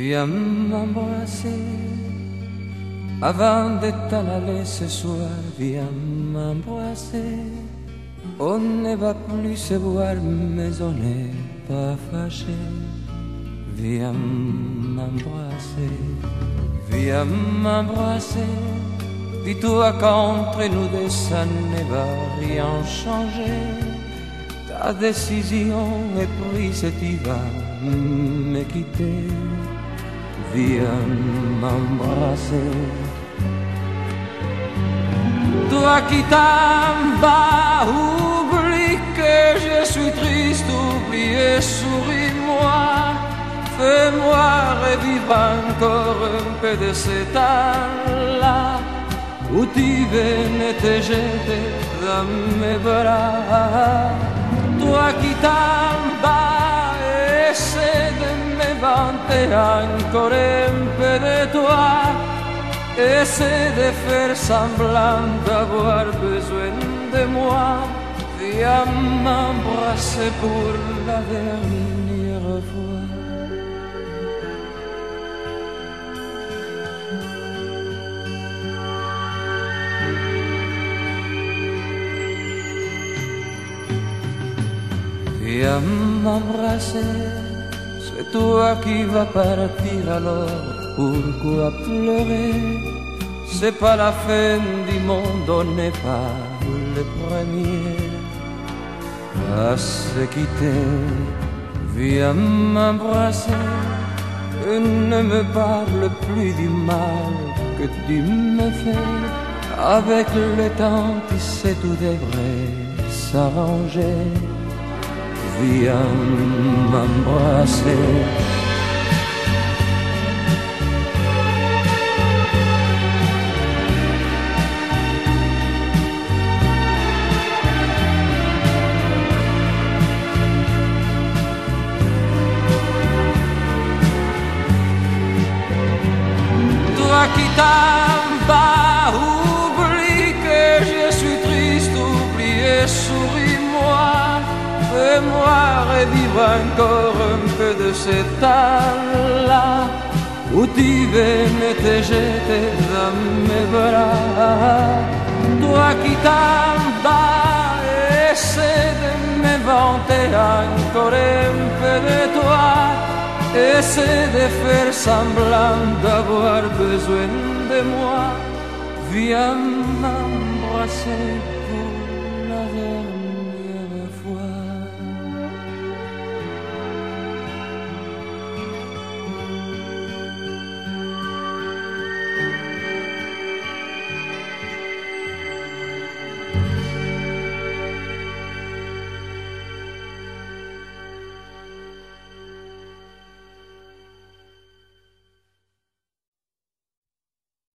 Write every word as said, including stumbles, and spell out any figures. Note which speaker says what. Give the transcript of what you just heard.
Speaker 1: Viens m'embrasser avant de t'en aller ce soir. Viens m'embrasser. On ne va plus se voir, mais on n'est pas fâché. Viens m'embrasser, viens m'embrasser. Dis-toi qu'entre nous deux ça ne va rien changer. Ta décision est prise et tu vas me quitter. Viens m'embrasser. Toi qui t'en vas, oublie que je suis triste, oublie et souris-moi. Fais-moi revivre encore un peu de ce temps-là où tu venais te jeter dans mes bras. Toi qui t'en vas, essaie de m'inventer encore un peu de toi. Essaie de faire semblant d'avoir besoin de moi. Viens m'embrasser pour la dernière fois. Viens m'embrasser, c'est toi qui vas partir alors, pourquoi pleurer? C'est pas la fin du monde, on n'est pas les premiers à se quitter. Viens m'embrasser et ne me parle plus du mal que tu me fais. Avec le temps, tu sais, tout devrait s'arranger. Viens m'embrasser. Toi qui t'en vas, oublie que je suis triste, oublie et souris-moi. Fais-moi revivre encore un peu de ce temps-là où tu venais te jeter dans mes bras. Toi qui t'en vas, essaie de m'inventer encore un peu de toi. Essaie de faire semblant d'avoir besoin de moi. Viens m'embrasser.